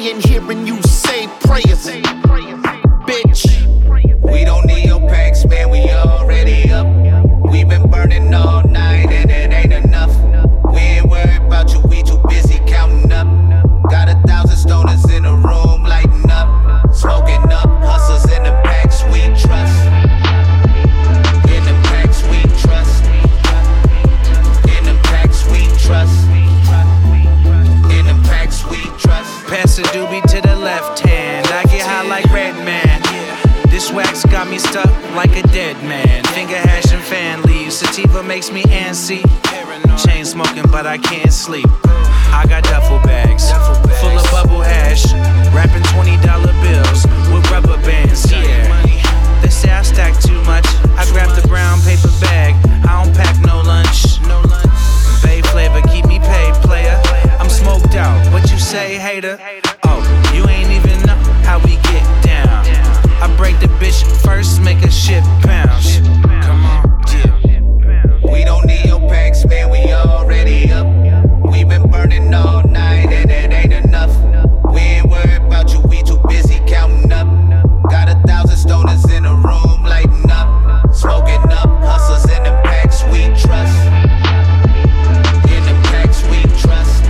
seeing, hearing you say prayers. Bitch, We don't need your packs, man, we already up. We been burning all night and it ain't enough. We ain't worried about you, we too busy counting up. Got 1,000 stoners in the room lighting up. Smoking up, hustlers in the packs we trust. In the packs we trust. In the packs we trust. In the packs we trust. Pass a doobie to the left hand. I get high like Redman. This wax got me stuck like a dead man. Finger hash and fan leaves. Sativa makes me antsy. Chain smoking, but I can't sleep. I got duffel bags full of bubble hash. Wrapping $20 bills with rubber bands. Yeah. They say I stack too much. I grab the brown paper bag. I don't pack no lunch. Bay flavor, keep me paid, player. I'm smoked out. What you say, hater? Oh, you ain't even know how we get down. I break the bitch first, make a shit bounce. Come on, yeah. We don't need your packs, man, we already up. We been burning all night and it ain't enough. We ain't worried about you, we too busy counting up. Got 1,000 stoners in the room lighting up. Smoking up, hustlers in the packs we trust. In the packs we trust.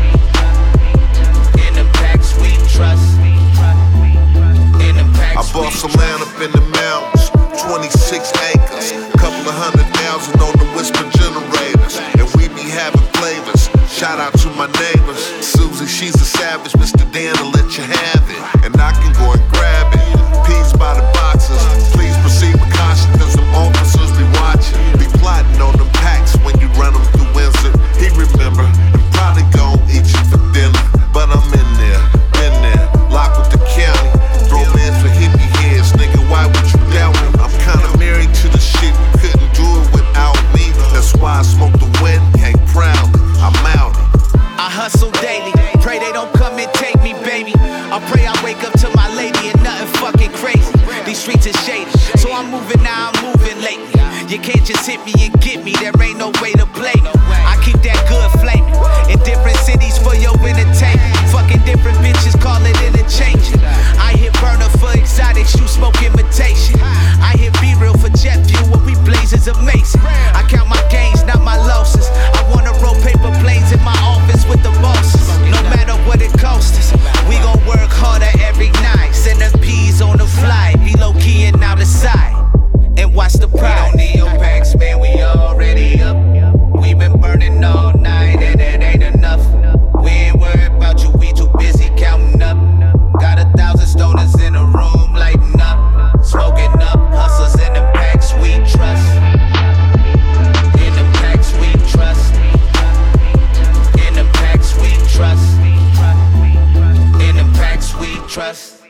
In the packs we trust. In the packs I bought some land up in the mountains, 26 acres, couple of 100,000 on the whisper generators, and we be having flavors. Shout out to my neighbors, Susie, she's a savage. Mr. Dan will let you have it, and I can go and grab it. Peas by the boxes, please proceed with caution, cause them officers be watching. Be plotting on them packs when you run them through Windsor. He remember, and probably gon' eat you for dinner, but I'm in there, been there, locked with the county. Throw mans for hippie heads, nigga, why would you doubt me? I'm kinda married to the shit, you couldn't do it without me. That's why I smoke the wet, hang proudly, I'm out. I hustle daily, pray they don't come and take me, baby. I pray I wake up to my lady and nothing fucking crazy. These streets are shady, so I'm moving now, I'm moving lately. You can't just hit me and get me, there ain't no way to play me. I keep that good flaming, in different cities for your entertainment. Fucking different bitches, call it interchanging. I hit burner for exotics, you smoke imitation. I hit B-real for jet fuel, what we blaze is amazing. I count my gains, not my losses. I wanna roll paper planes in my office with the bosses. No matter what it costs us, we gon' work harder every night. Send them peas on the fly, be low key and out of sight. And watch the prize. We don't need your packs, man, we already up. We been burning all night and it ain't enough. We ain't worried about you, we too busy counting up. Got 1,000 stoners in the room lighting up. Smoking up, hustlers in the packs we trust. In the packs we trust. In the packs we trust. In the packs we trust.